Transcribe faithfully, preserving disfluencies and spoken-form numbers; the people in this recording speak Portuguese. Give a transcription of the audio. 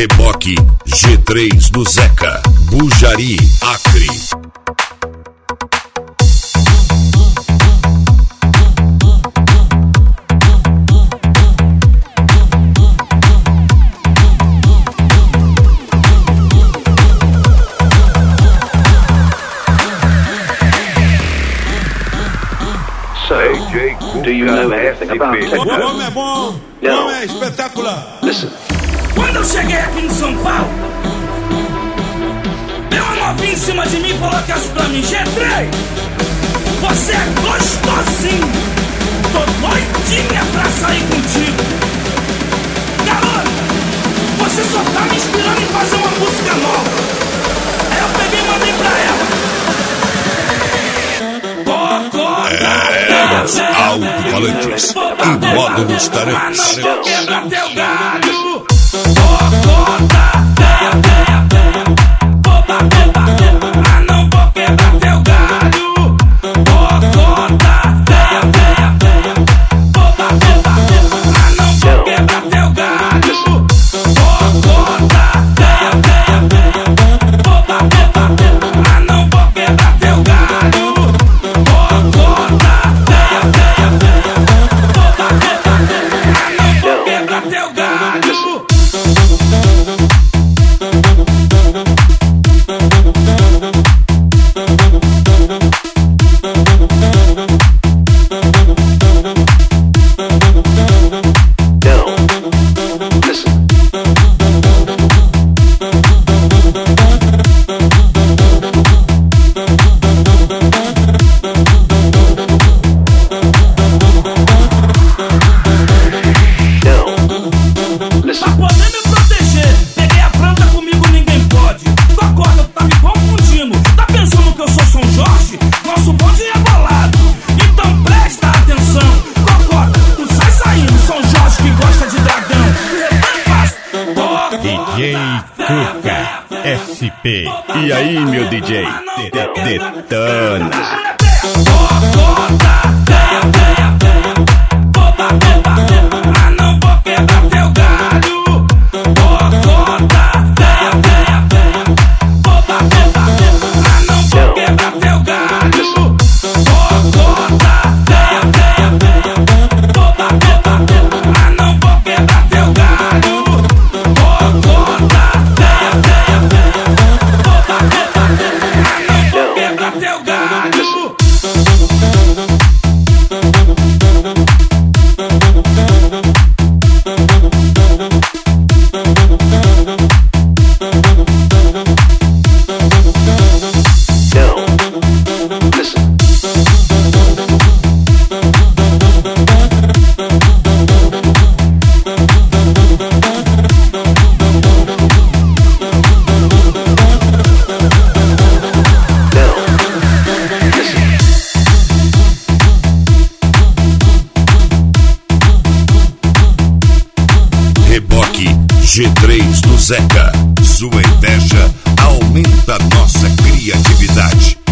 Reboque G três do Zeca, Bujari, Acre. Do you know anything about techno? O homem é bom, o homem é espetacular. Listen. Quando eu cheguei aqui em São Paulo, deu uma novinha em cima de mim e falou que assim pra mim: G três, você é gostosinho, tô doidinha pra sair contigo. Garota, você só tá me inspirando em fazer uma música nova. Aí eu peguei e mandei pra ela. Alto-falantes em módulos tarantes. Quebra teu galho. Bocota, veia, veia, veia. Oba, oba, ah, não vou quebrar teu galho. Bocota, veia, veia, veia. Oba, oba, ah, não vou quebrar teu galho. Bocota, veia, veia, veia. Oba, oba, ah, não vou quebrar teu galho. Bocota, veia, veia, veia. Oba, oba, ah, não vou quebrar teu galho. Pra poder me proteger, peguei a planta, comigo ninguém pode. Tua corda tá me confundindo. Tá pensando que eu sou São Jorge? Nosso bonde é bolado. Então presta atenção. Cocota, tu sai saindo. São Jorge que gosta de dragão. D J Cuca S P. E aí, meu D J? Detona. Cocota, veia, veia, veia. Oba, oba, ah, não vou quebrar teu galho. Bocota, veia, veia, veia. Oba, oba, ah, não vou quebrar teu galho. Bocota, veia, veia, veia. Oba, oba, ah, não vou quebrar teu galho. Bocota, veia, veia, veia. Oba, oba, ah, não vou quebrar teu galho. Reboque G três do Zeca, sua inveja aumenta nossa criatividade.